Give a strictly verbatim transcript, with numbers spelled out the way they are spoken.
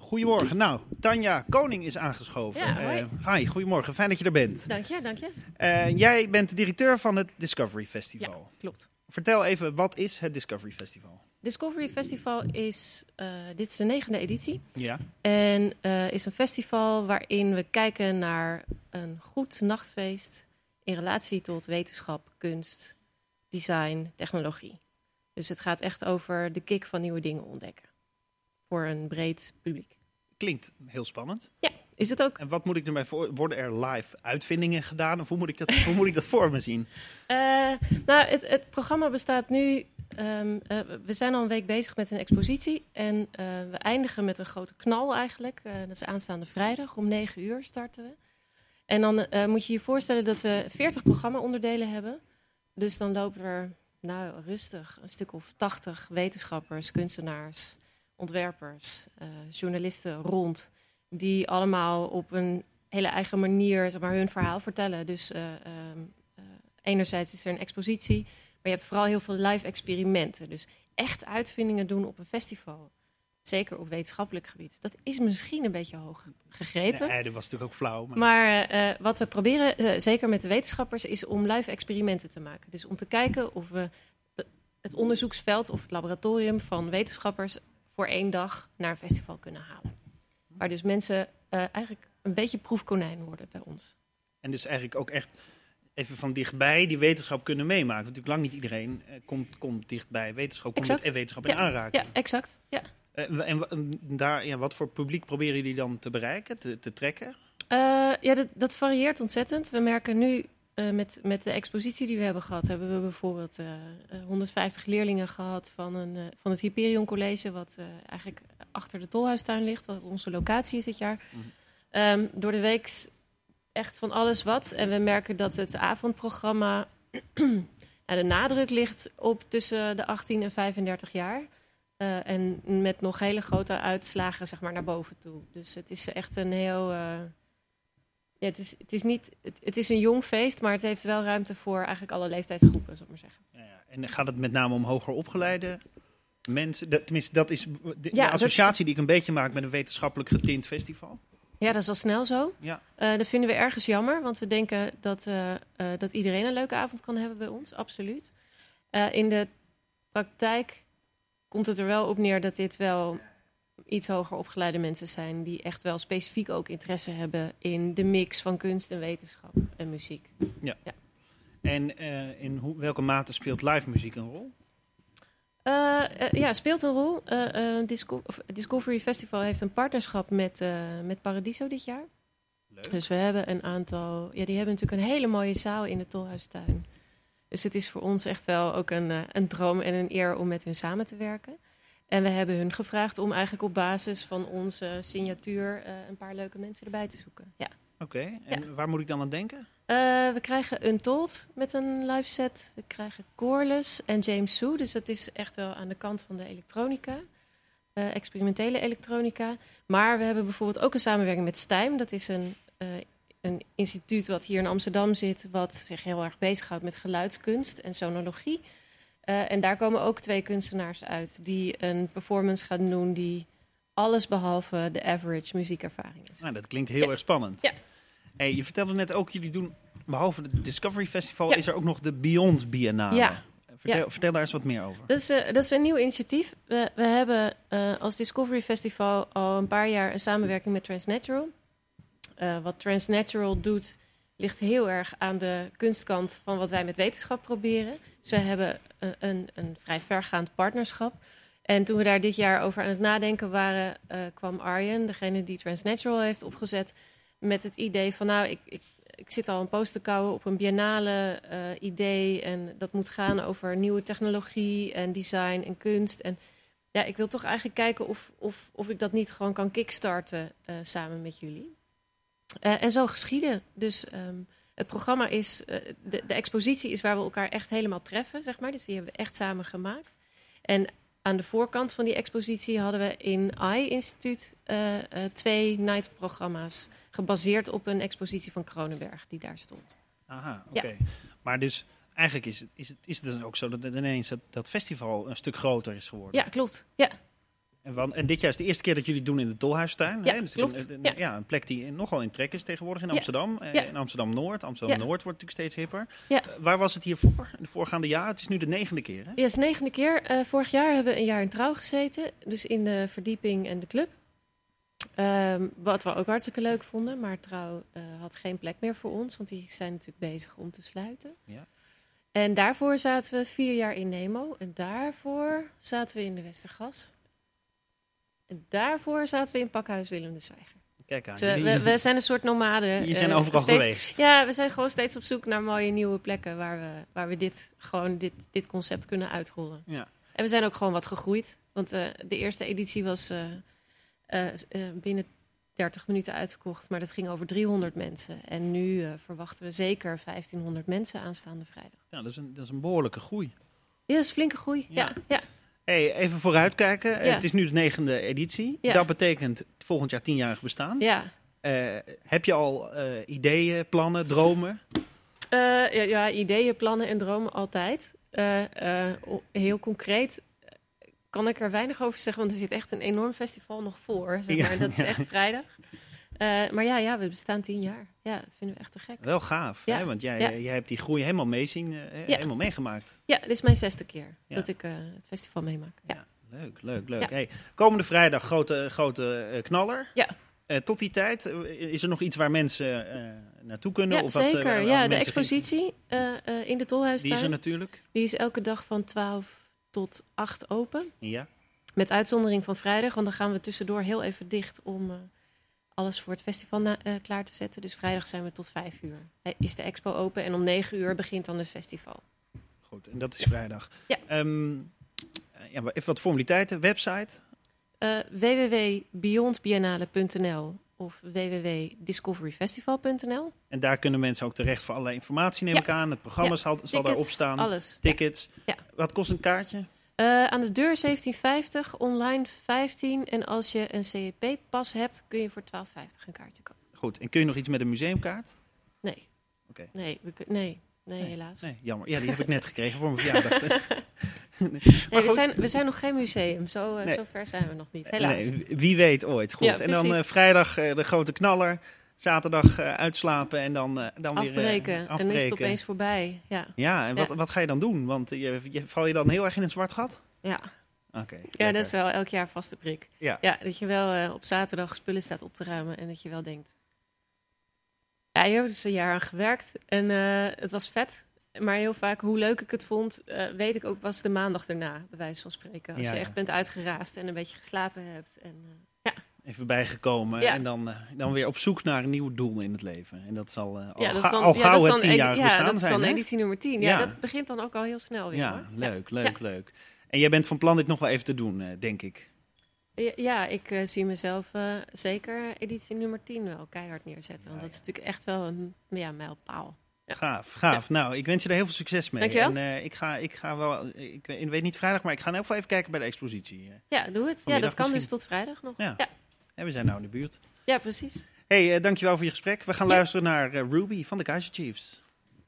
goedemorgen. Nou, Tanja Koning is aangeschoven. Ja, hoi. Uh, hi, goedemorgen. Fijn dat je er bent. Dank je, dank je. Uh, jij bent de directeur van het Discovery Festival. Ja, klopt. Vertel even, wat is het Discovery Festival? Discovery Festival is, uh, dit is de negende editie. Ja. En uh, is een festival waarin we kijken naar een goed nachtfeest in relatie tot wetenschap, kunst, design, technologie. Dus het gaat echt over de kick van nieuwe dingen ontdekken. Voor een breed publiek. Klinkt heel spannend. Ja, is het ook. En wat moet ik ermee voor? Worden er live uitvindingen gedaan? Of hoe moet ik dat, hoe moet ik dat voor me zien? Uh, nou, het, het programma bestaat nu... Um, uh, we zijn al een week bezig met een expositie. En uh, we eindigen met een grote knal eigenlijk. Uh, dat is aanstaande vrijdag. Om negen uur starten we. En dan uh, moet je je voorstellen dat we veertig programma-onderdelen hebben. Dus dan lopen er, nou rustig, een stuk of tachtig wetenschappers, kunstenaars, ontwerpers, uh, journalisten rond. Die allemaal op een hele eigen manier, zeg maar, hun verhaal vertellen. Dus uh, uh, uh, enerzijds is er een expositie, maar je hebt vooral heel veel live experimenten. Dus echt uitvindingen doen op een festival. Zeker op wetenschappelijk gebied. Dat is misschien een beetje hoog gegrepen. Nee, dat was natuurlijk ook flauw. Maar, maar uh, wat we proberen, uh, zeker met de wetenschappers, is om live experimenten te maken. Dus om te kijken of we het onderzoeksveld of het laboratorium van wetenschappers voor één dag naar een festival kunnen halen. Waar dus mensen uh, eigenlijk een beetje proefkonijn worden bij ons. En dus eigenlijk ook echt even van dichtbij die wetenschap kunnen meemaken. Want natuurlijk lang niet iedereen uh, komt, komt dichtbij wetenschap, komt exact. met wetenschap ja. in aanraking. Ja, exact. Ja. Uh, en, en daar, ja, wat voor publiek proberen jullie dan te bereiken, te, te trekken? Uh, ja, dat, dat varieert ontzettend. We merken nu uh, met, met de expositie die we hebben gehad, hebben we bijvoorbeeld uh, honderdvijftig leerlingen gehad van, een, uh, van het Hyperion College, wat uh, eigenlijk achter de Tolhuistuin ligt, wat onze locatie is dit jaar. Mm-hmm. Um, door de week echt van alles wat. En we merken dat het avondprogramma, de nadruk ligt op tussen de achttien en vijfendertig jaar. Uh, en met nog hele grote uitslagen, zeg maar, naar boven toe. Dus het is echt een heel... Uh, ja, het, is, het, is niet, het, het is een jong feest, maar het heeft wel ruimte voor eigenlijk alle leeftijdsgroepen, zal ik maar zeggen. Ja, ja. En gaat het met name om hoger opgeleide mensen? Dat, tenminste, dat is de, de ja, associatie dat... die ik een beetje maak met een wetenschappelijk getint festival. Ja, dat is al snel zo. Ja. Uh, dat vinden we ergens jammer, want we denken dat, uh, uh, dat iedereen een leuke avond kan hebben bij ons, absoluut. Uh, in de praktijk komt het er wel op neer dat dit wel iets hoger opgeleide mensen zijn die echt wel specifiek ook interesse hebben in de mix van kunst en wetenschap en muziek. Ja. ja. En uh, in hoe, welke mate speelt live muziek een rol? Uh, uh, ja, speelt een rol. Uh, uh, Disco- Discovery Festival heeft een partnerschap met, uh, met Paradiso dit jaar. Leuk. Dus we hebben een aantal... Ja, die hebben natuurlijk een hele mooie zaal in de Tolhuistuin. Dus het is voor ons echt wel ook een, uh, een droom en een eer om met hun samen te werken. En we hebben hun gevraagd om eigenlijk op basis van onze signatuur uh, een paar leuke mensen erbij te zoeken. Ja. Oké, okay. En ja. waar moet ik dan aan denken? Uh, we krijgen Untold met een live set. We krijgen Coreless en James Sue. Dus dat is echt wel aan de kant van de elektronica. Uh, experimentele elektronica. Maar we hebben bijvoorbeeld ook een samenwerking met Stijm. Dat is een, uh, een instituut wat hier in Amsterdam zit, wat zich heel erg bezighoudt met geluidskunst en sonologie. Uh, en daar komen ook twee kunstenaars uit die een performance gaan doen die alles behalve de average muziekervaring is. Nou, dat klinkt heel ja. erg spannend. Ja. Hey, je vertelde net ook, jullie doen, behalve het Discovery Festival, ja. is er ook nog de Beyond Biennale. Ja. Vertel, ja. vertel daar eens wat meer over. Dat is, uh, dat is een nieuw initiatief. We, we hebben uh, als Discovery Festival al een paar jaar een samenwerking met Transnatural. Uh, wat Transnatural doet, ligt heel erg aan de kunstkant van wat wij met wetenschap proberen. Dus we hebben uh, een, een vrij vergaand partnerschap. En toen we daar dit jaar over aan het nadenken waren, uh, kwam Arjen, degene die Transnatural heeft opgezet, met het idee van, nou, ik, ik, ik zit al een post te kouwen op een biennale uh, idee. En dat moet gaan over nieuwe technologie en design en kunst. En ja, ik wil toch eigenlijk kijken of, of, of ik dat niet gewoon kan kickstarten uh, samen met jullie. Uh, en zo geschieden. Dus um, het programma is, uh, de, de expositie is waar we elkaar echt helemaal treffen, zeg maar. Dus die hebben we echt samen gemaakt. En aan de voorkant van die expositie hadden we in I Instituut uh, uh, twee nightprogramma's gebaseerd op een expositie van Kronenberg die daar stond. Aha, oké. Okay. Ja. Maar dus eigenlijk is het, is het, is het dus ook zo dat het ineens dat, dat festival een stuk groter is geworden. Ja, klopt. Ja. En, wan- en dit jaar is de eerste keer dat jullie het doen in de Tolhuistuin. Ja, hè? Dus klopt. Een, een, Ja. ja, een plek die nogal in trek is tegenwoordig in Ja. Amsterdam. Eh, Ja. In Amsterdam-Noord. Amsterdam-Noord Ja. wordt natuurlijk steeds hipper. Ja. Uh, waar was het hiervoor? De voorgaande jaren? Het is nu de negende keer, hè? Ja, het is de negende keer. Uh, vorig jaar hebben we een jaar in Trouw gezeten. Dus in de verdieping en de club. Um, wat we ook hartstikke leuk vonden. Maar Trouw uh, had geen plek meer voor ons. Want die zijn natuurlijk bezig om te sluiten. Ja. En daarvoor zaten we vier jaar in Nemo. En daarvoor zaten we in de Westergas. En daarvoor zaten we in Pakhuis Willem de Zwijger. Kijk aan. Dus we, jullie, we, we zijn een soort nomaden. jullie zijn uh, overal steeds, geweest. Ja, we zijn gewoon steeds op zoek naar mooie nieuwe plekken waar we, waar we dit, gewoon dit, dit concept kunnen uitrollen. Ja. En we zijn ook gewoon wat gegroeid. Want uh, de eerste editie was uh, uh, uh, binnen dertig minuten uitverkocht. Maar dat ging over driehonderd mensen. En nu uh, verwachten we zeker vijftienhonderd mensen aanstaande vrijdag. Ja, dat is een, dat is een behoorlijke groei. Ja, dat is een flinke groei. Ja. Ja, ja. Hey, even vooruitkijken. Ja. Het is nu de negende editie. Ja. Dat betekent volgend jaar tienjarig bestaan. Ja. Uh, heb je al uh, ideeën, plannen, dromen? Uh, ja, ja, ideeën, plannen en dromen altijd. Uh, uh, heel concreet kan ik er weinig over zeggen, want er zit echt een enorm festival nog voor. Zeg maar. Ja, dat is ja. echt vrijdag. Uh, maar ja, ja, we bestaan tien jaar. Ja, dat vinden we echt te gek. Wel gaaf, ja. hè? Want jij, ja. jij hebt die groei helemaal meezien, uh, ja. helemaal meegemaakt. Ja, dit is mijn zesde keer ja. dat ik uh, het festival meemaak. Ja. Ja, leuk, leuk, leuk. Hey, komende vrijdag grote, grote uh, knaller. Ja. Uh, tot die tijd, uh, is er nog iets waar mensen uh, naartoe kunnen? Ja, of zeker. Wat, uh, ja, de expositie uh, uh, in de Tolhuistuin. Die is er natuurlijk. Die is elke dag van twaalf tot acht open. Ja. Met uitzondering van vrijdag, want dan gaan we tussendoor heel even dicht om uh, alles voor het festival na, uh, klaar te zetten. Dus vrijdag zijn we tot vijf uur. Hey, is de expo open en om negen uur begint dan het festival. Goed, en dat is ja. vrijdag. Ja. Um, ja, even wat formaliteiten. Website? Uh, w w w punt beyond biennale punt n l of w w w punt discovery festival punt n l. En daar kunnen mensen ook terecht voor allerlei informatie, neem ja. ik aan. Het programma ja. zal, zal daarop staan. Alles. Tickets. Ja. Wat kost een kaartje? Uh, aan de deur zeventien vijftig, online vijftien. En als je een C E P-pas hebt, kun je voor twaalf vijftig een kaartje kopen. Goed, en kun je nog iets met een museumkaart? Nee. Okay. Nee, we, nee, nee, nee, helaas. Nee, jammer. Ja, die heb ik net gekregen voor mijn verjaardag. Dus. nee, we, zijn, we zijn nog geen museum, zo, uh, nee. zo ver zijn we nog niet, helaas. Nee, wie weet ooit. Goed, ja, en dan uh, vrijdag uh, de grote knaller. Zaterdag uh, uitslapen en dan, uh, dan afbreken. weer uh, afbreken. En dan is het opeens voorbij. Ja, ja en wat, ja. wat ga je dan doen? Want je, je, val je dan heel erg in een zwart gat? Ja. Oké. Okay, ja, dat is wel elk jaar vaste prik. Ja. ja dat je wel uh, op zaterdag spullen staat op te ruimen en dat je wel denkt... Ja, hier heb ik dus een jaar aan gewerkt en uh, het was vet. Maar heel vaak, hoe leuk ik het vond, uh, weet ik ook pas de maandag erna, bij wijze van spreken. Als ja, je echt ja. bent uitgeraasd en een beetje geslapen hebt. En, uh, ja. Even bijgekomen ja. en dan, uh, dan weer op zoek naar een nieuw doel in het leven. En dat zal uh, al, ja, dat ga, dan, al ja, gauw het het tienjarig ja, bestaan zijn. Ja, dat is dan hè? editie nummer tien. Ja, ja, dat begint dan ook al heel snel weer. Ja, hoor. leuk, ja. leuk, ja. leuk. En jij bent van plan dit nog wel even te doen, uh, denk ik. Ja, ja ik uh, zie mezelf uh, zeker editie nummer tien wel keihard neerzetten. Want ja, dat is ja. natuurlijk echt wel een ja, mijlpaal. Ja. Gaaf, gaaf. Ja. Nou, ik wens je er heel veel succes mee. Dankjewel. En uh, ik, ga, ik ga wel, ik weet niet vrijdag, maar ik ga in elk geval even kijken bij de expositie. Uh, ja, doe het. Ja, dat kan misschien. Dus tot vrijdag nog. Ja. ja. En we zijn nou in de buurt. Ja, precies. Hey, uh, dankjewel voor je gesprek. We gaan ja. luisteren naar uh, Ruby van de Kaiser Chiefs.